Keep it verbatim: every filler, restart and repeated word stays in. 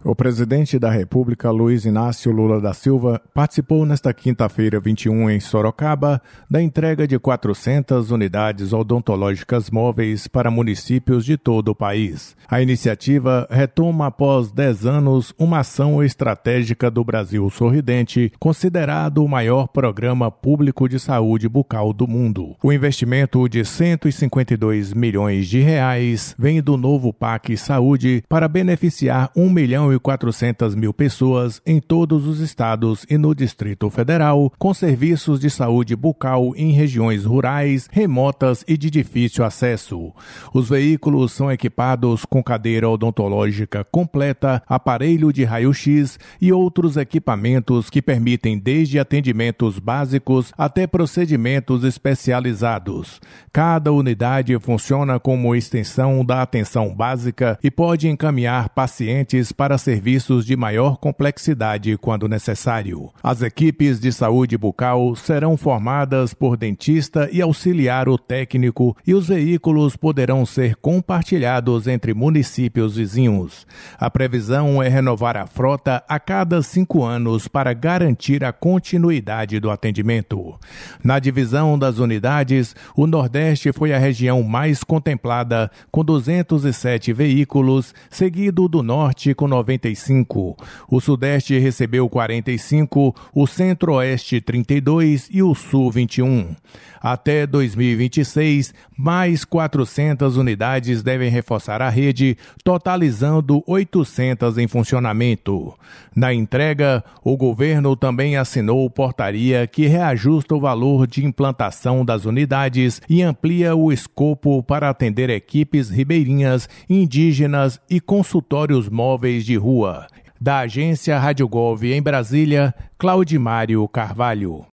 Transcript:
O presidente da República, Luiz Inácio Lula da Silva, participou nesta quinta-feira, vinte e um, em Sorocaba, da entrega de quatrocentas unidades odontológicas móveis para municípios de todo o país. A iniciativa retoma após dez anos uma ação estratégica do Brasil Sorridente, considerado o maior programa público de saúde bucal do mundo. O investimento de cento e cinquenta e dois milhões de reais vem do novo P A C Saúde para beneficiar um milhão e quatrocentas mil pessoas em todos os estados e no Distrito Federal, com serviços de saúde bucal em regiões rurais, remotas e de difícil acesso. Os veículos são equipados com cadeira odontológica completa, aparelho de raio-x e outros equipamentos que permitem desde atendimentos básicos até procedimentos especializados. Cada unidade funciona como extensão da atenção básica e pode encaminhar pacientes para serviços de maior complexidade quando necessário. As equipes de saúde bucal serão formadas por dentista e auxiliar o técnico e os veículos poderão ser compartilhados entre municípios vizinhos. A previsão é renovar a frota a cada cinco anos para garantir a continuidade do atendimento. Na divisão das unidades, o Nordeste foi a região mais contemplada, com duzentos e sete veículos, seguido do Norte com noventa e cinco. O Sudeste recebeu quarenta e cinco, o Centro-Oeste trinta e dois e o Sul vinte e um. Até dois mil e vinte e seis, mais quatrocentas unidades devem reforçar a rede, totalizando oitocentas em funcionamento. Na entrega, o governo também assinou portaria que reajusta o valor de implantação das unidades e amplia o escopo para atender equipes ribeirinhas, indígenas e consultórios móveis de rua. Da agência Rádio Gov em Brasília, Claudimário Carvalho.